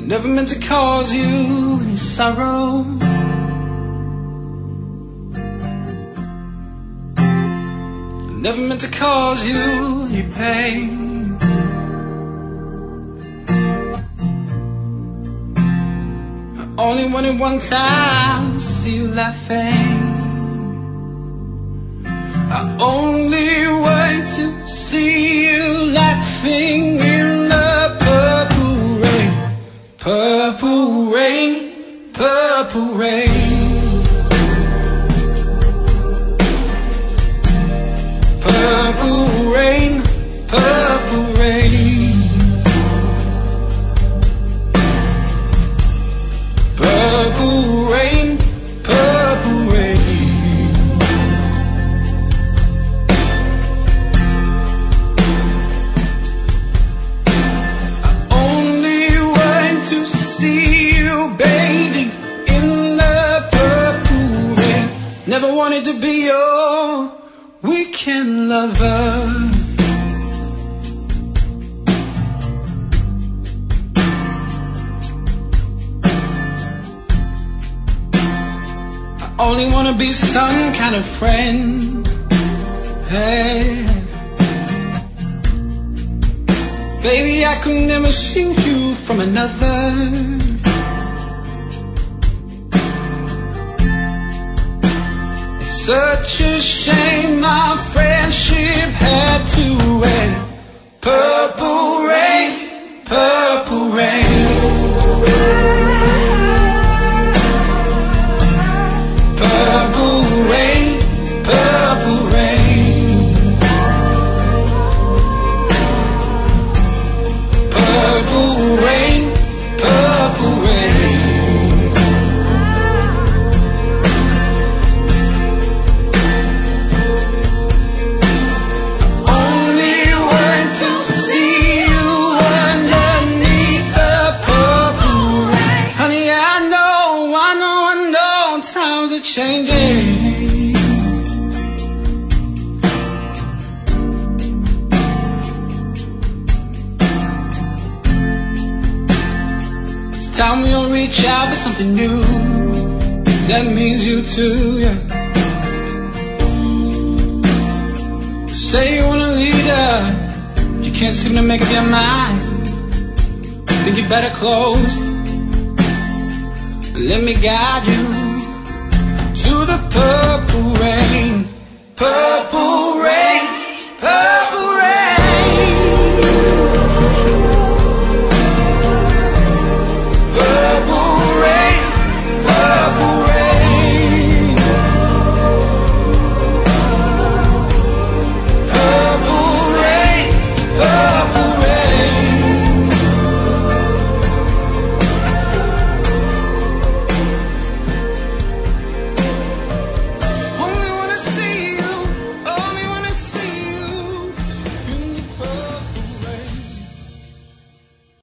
Never meant to cause you any sorrow. Never meant to cause you any pain. I only wanted one time to see you laughing. I only want to see you laughing in the purple rain. Purple rain, purple rain. Purple rain, purple rain. Purple rain, purple rain. I only want to see you bathing in the purple rain. Never wanted to be your weekend lover. I only wanna be some kind of friend. Hey, baby, I could never see you from another. Such a shame our friendship had to end. Purple rain, purple rain. Purple rain, purple rain. Purple rain, purple rain. Changing. It's time we all reach out for something new. That means you too, yeah. Say you wanna lead her, but you can't seem to make up your mind. Think you better close. Let me guide you to the purple rain.